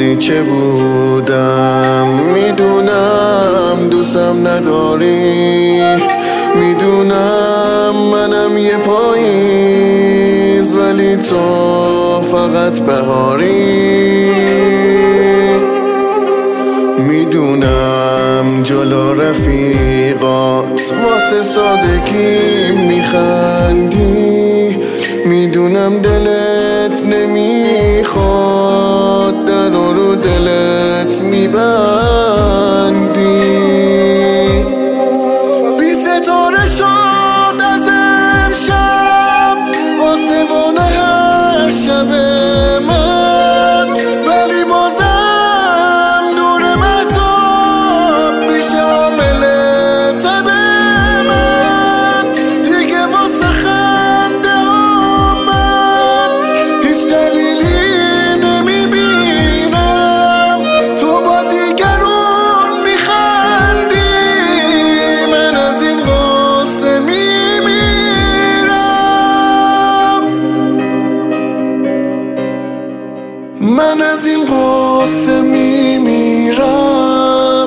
بازی چه بودم. میدونم دوستم نداری، میدونم منم یه پاییز، ولی تو فقط بهاری. میدونم جلو رفیقات واسه سادگی میخندی، میدونم دلت نمیخواد در رو دلت میبندی. بی ستاره شد از امشب آسمان هر شب من، ولی بازم نور مهتاب میشه عامل تب من. دیگه واسه خنده ها من هیچ دلیلی نمیبینم، تو با دیگرون میخندی، من از این قصه میمیرم، من از این قصه میمیرم.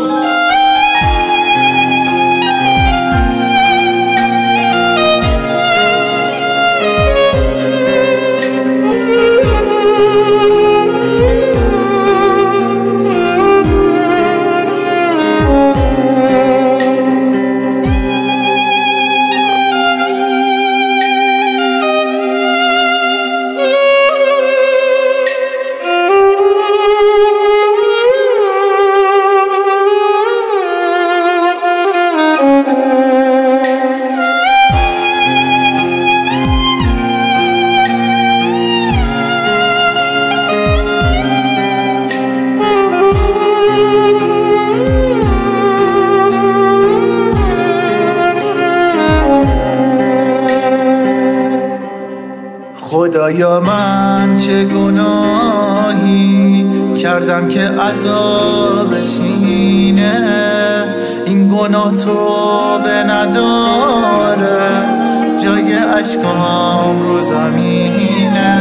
خدایا من چه گناهی کردم که عذابش اینه، این گناه توبه نداره، جای اشکام رو زمینه.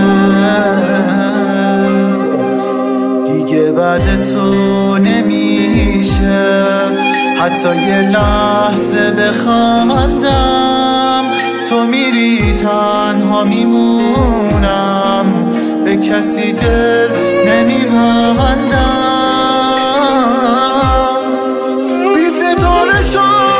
دیگه بعد تو نمیشه حتی یه لحظه بخندم، تو میری تنها میمونم، به کسی دل نمیبندم. بی ستاره شد